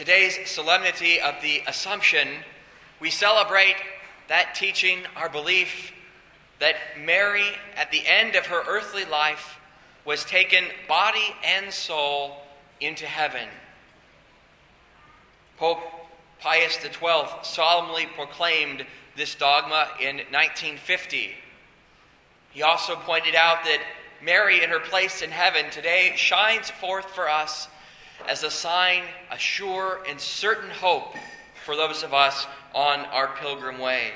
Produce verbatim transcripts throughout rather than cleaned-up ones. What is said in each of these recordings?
today's solemnity of the Assumption, we celebrate that teaching, our belief that Mary, at the end of her earthly life, was taken body and soul into heaven. Pope Pius the twelfth solemnly proclaimed this dogma in nineteen fifty. He also pointed out that Mary, in her place in heaven, today shines forth for us as a sign, a sure and certain hope for those of us on our pilgrim way.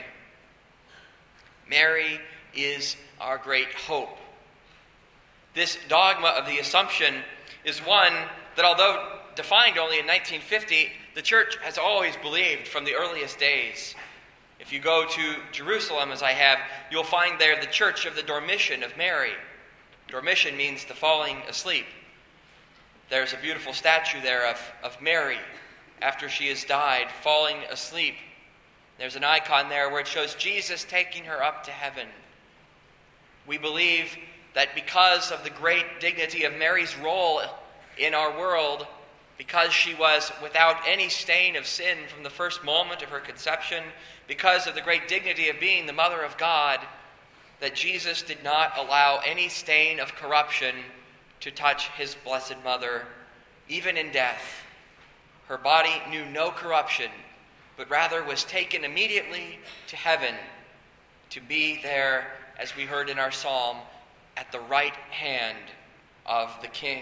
Mary is our great hope. This dogma of the Assumption is one that, although defined only in nineteen fifty, the Church has always believed from the earliest days. If you go to Jerusalem, as I have, you'll find there the Church of the Dormition of Mary. Dormition means the falling asleep. There's a beautiful statue there of, of Mary after she has died, falling asleep. There's an icon there where it shows Jesus taking her up to heaven. We believe that because of the great dignity of Mary's role in our world, because she was without any stain of sin from the first moment of her conception, because of the great dignity of being the Mother of God, that Jesus did not allow any stain of corruption to touch his blessed mother, even in death. Her body knew no corruption, but rather was taken immediately to heaven to be there, as we heard in our psalm, at the right hand of the King.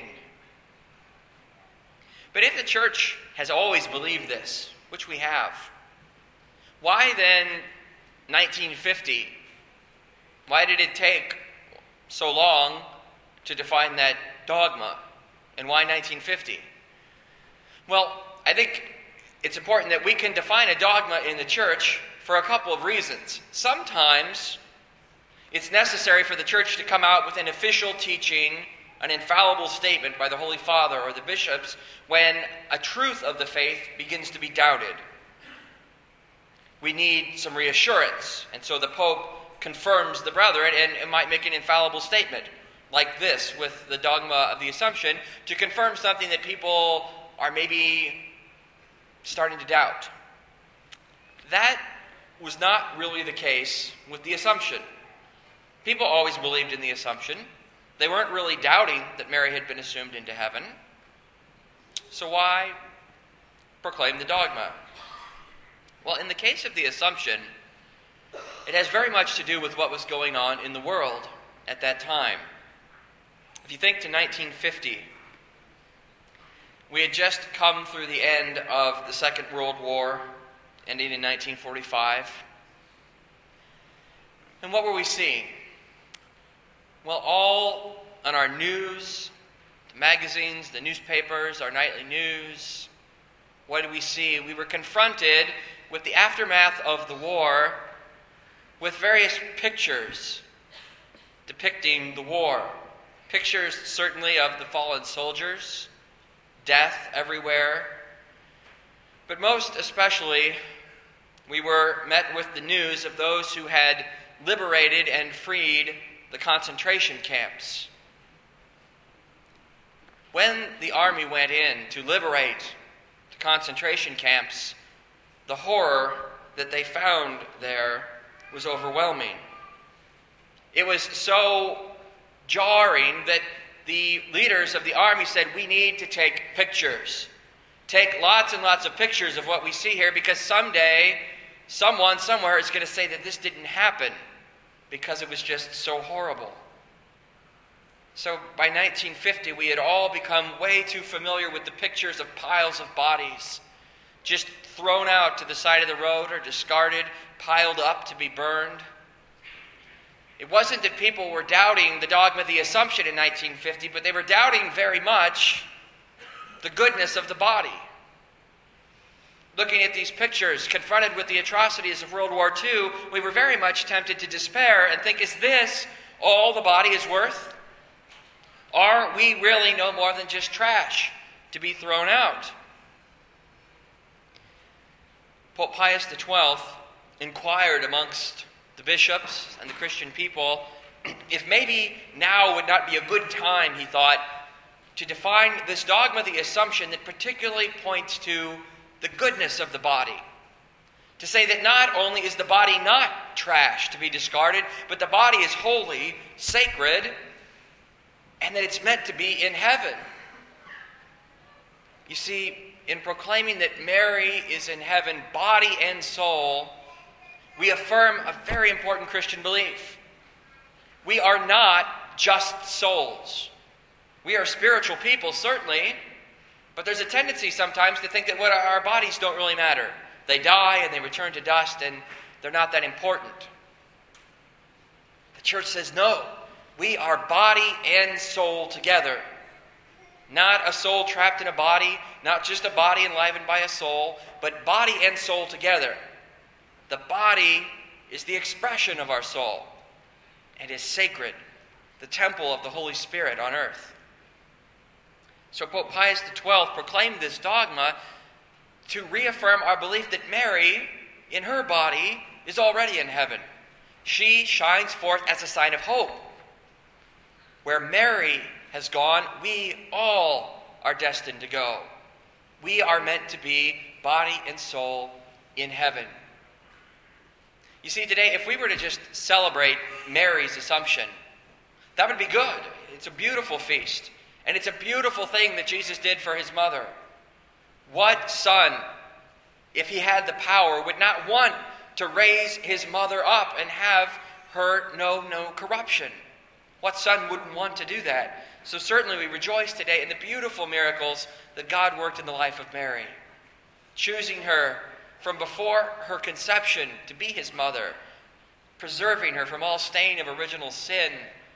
But if the Church has always believed this, which we have, why then nineteen fifty? Why did it take so long to define that dogma? And why nineteen fifty? Well, I think it's important that we can define a dogma in the Church for a couple of reasons. Sometimes it's necessary for the Church to come out with an official teaching, an infallible statement by the Holy Father or the bishops, when a truth of the faith begins to be doubted. We need some reassurance, and so the Pope confirms the brethren and, and might make an infallible statement like this with the dogma of the Assumption to confirm something that people are maybe starting to doubt. That was not really the case with the Assumption. People always believed in the Assumption. They weren't really doubting that Mary had been assumed into heaven. So why proclaim the dogma? Well, in the case of the Assumption, it has very much to do with what was going on in the world at that time. If you think to nineteen fifty, we had just come through the end of the Second World War, ending in nineteen forty-five. And what were we seeing? Well, all on our news, the magazines, the newspapers, our nightly news, what did we see? We were confronted with the aftermath of the war with various pictures depicting the war. Pictures, certainly, of the fallen soldiers, death everywhere. But most especially, we were met with the news of those who had liberated and freed the concentration camps. When the army went in to liberate the concentration camps, the horror that they found there was overwhelming. It was so jarring that the leaders of the army said, we need to take pictures. Take lots and lots of pictures of what we see here, because someday, someone somewhere is going to say that this didn't happen because it was just so horrible. So by nineteen fifty, we had all become way too familiar with the pictures of piles of bodies just thrown out to the side of the road or discarded, piled up to be burned. It wasn't that people were doubting the dogma of the Assumption in nineteen fifty, but they were doubting very much the goodness of the body. Looking at these pictures, confronted with the atrocities of World War Two, we were very much tempted to despair and think, is this all the body is worth? Are we really no more than just trash to be thrown out? Pope Pius the twelfth inquired amongst the bishops and the Christian people if maybe now would not be a good time, he thought, to define this dogma, the assumption that particularly points to the goodness of the body. To say that not only is the body not trash to be discarded, but the body is holy, sacred, and that it's meant to be in heaven. You see, in proclaiming that Mary is in heaven, body and soul, we affirm a very important Christian belief. We are not just souls. We are spiritual people, certainly, but there's a tendency sometimes to think that what our bodies don't really matter. They die and they return to dust, and they're not that important. The church says, no, we are body and soul together. Not a soul trapped in a body, not just a body enlivened by a soul, but body and soul together. The body is the expression of our soul and is sacred, the temple of the Holy Spirit on earth. So Pope Pius the twelfth proclaimed this dogma to reaffirm our belief that Mary, in her body, is already in heaven. She shines forth as a sign of hope. Where Mary has gone, we all are destined to go. We are meant to be body and soul in heaven. You see, today, if we were to just celebrate Mary's Assumption, that would be good. It's a beautiful feast. And it's a beautiful thing that Jesus did for his mother. What son, if he had the power, would not want to raise his mother up and have her know no corruption? What son wouldn't want to do that? So certainly we rejoice today in the beautiful miracles that God worked in the life of Mary, choosing her from before her conception to be his mother, preserving her from all stain of original sin,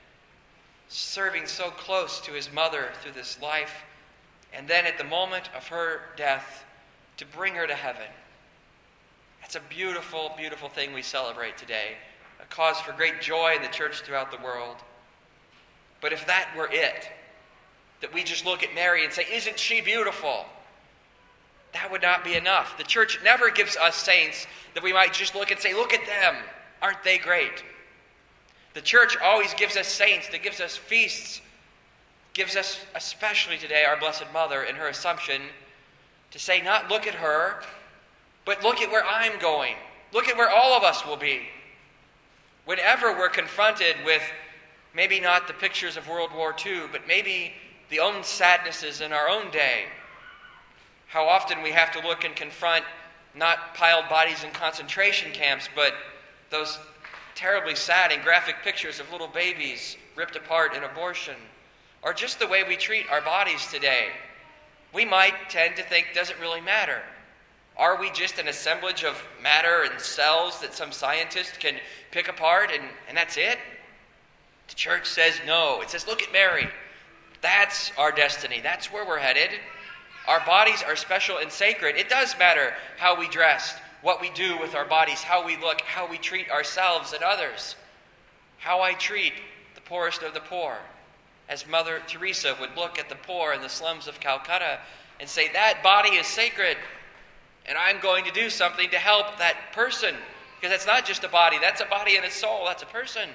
serving so close to his mother through this life, and then at the moment of her death, to bring her to heaven. That's a beautiful, beautiful thing we celebrate today, a cause for great joy in the church throughout the world. But if that were it, that we just look at Mary and say, isn't she beautiful? That would not be enough. The church never gives us saints that we might just look and say, look at them, aren't they great? The church always gives us saints, that gives us feasts, gives us, especially today, our Blessed Mother in her Assumption, to say, not look at her, but look at where I'm going. Look at where all of us will be. Whenever we're confronted with maybe not the pictures of World War Two, but maybe the own sadnesses in our own day, how often we have to look and confront not piled bodies in concentration camps, but those terribly sad and graphic pictures of little babies ripped apart in abortion, or just the way we treat our bodies today. We might tend to think doesn't really matter. Are we just an assemblage of matter and cells that some scientist can pick apart and, and that's it? The church says no. It says, look at Mary. That's our destiny. That's where we're headed. Our bodies are special and sacred. It does matter how we dress, what we do with our bodies, how we look, how we treat ourselves and others, how I treat the poorest of the poor. As Mother Teresa would look at the poor in the slums of Calcutta and say, that body is sacred, and I'm going to do something to help that person. Because that's not just a body, that's a body and a soul, that's a person.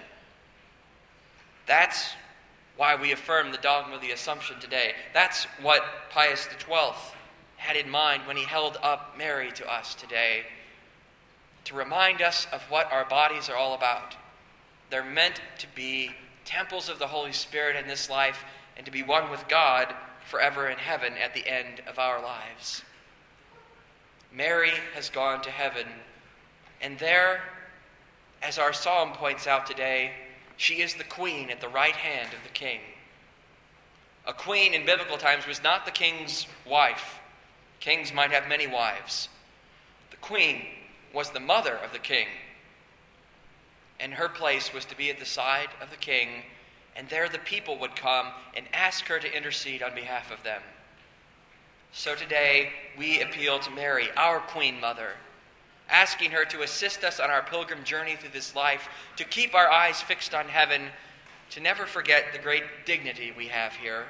That's why we affirm the dogma of the Assumption today. That's what Pius the twelfth had in mind when he held up Mary to us today, to remind us of what our bodies are all about. They're meant to be temples of the Holy Spirit in this life and to be one with God forever in heaven at the end of our lives. Mary has gone to heaven, and there, as our psalm points out today, she is the queen at the right hand of the king. A queen in biblical times was not the king's wife. Kings might have many wives. The queen was the mother of the king, and her place was to be at the side of the king, and there the people would come and ask her to intercede on behalf of them. So today, we appeal to Mary, our Queen Mother, asking her to assist us on our pilgrim journey through this life, to keep our eyes fixed on heaven, to never forget the great dignity we have here.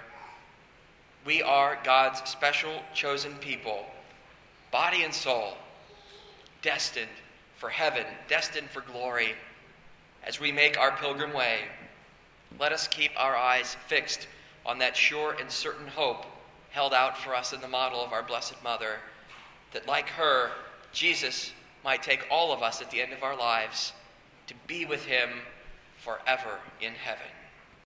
We are God's special chosen people, body and soul, destined for heaven, destined for glory. As we make our pilgrim way, let us keep our eyes fixed on that sure and certain hope held out for us in the model of our Blessed Mother, that like her, Jesus might take all of us at the end of our lives to be with him forever in heaven.